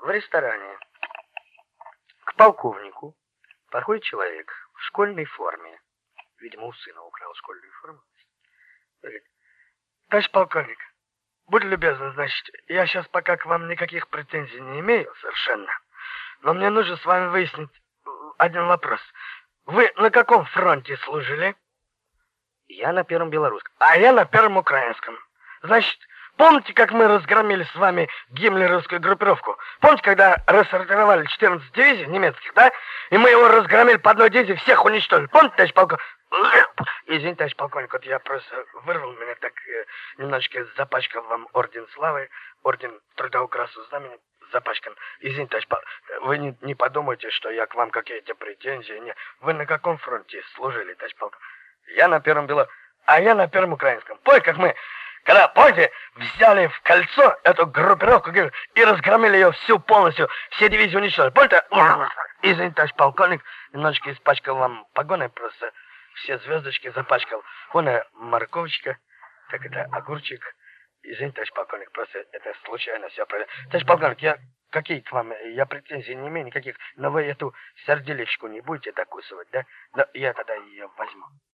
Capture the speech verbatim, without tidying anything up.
В ресторане к полковнику подходит человек в школьной форме. Видимо, у сына украл школьную форму. Говорит: товарищ полковник, будь любезны, значит, я сейчас пока к вам никаких претензий не имею совершенно. Но мне нужно с вами выяснить один вопрос. Вы на каком фронте служили? Я на первом белорусском. А я на первом украинском. Значит, помните, как мы разгромили с вами гиммлеровскую группировку? Помните, когда рассортировали четырнадцать дивизий немецких, да? И мы его разгромили по одной дивизии, всех уничтожили. Помните, товарищ полковник? Извините, товарищ полковник, вот я просто вырвал меня так, э, немножечко запачкал вам орден славы, орден трудового красного знамени запачкан. Извините, товарищ полковник, вы не, не подумайте, что я к вам какие-то претензии. Не. Вы на каком фронте служили, товарищ полковник? Я на первом бело... А я на первом украинском. Помните, как мы, когда, помните, взяли в кольцо эту группировку и разгромили ее всю полностью, все дивизии уничтожили. Помните? Извините, товарищ полковник, немножечко испачкал вам погоны, просто все звездочки запачкал. Вон морковочка, так это огурчик. Извините, товарищ полковник, просто это случайно все произошло. Товарищ полковник, я какие к вам, я претензий не имею никаких, но вы эту сердечку не будете докусывать, да? Но я тогда ее возьму.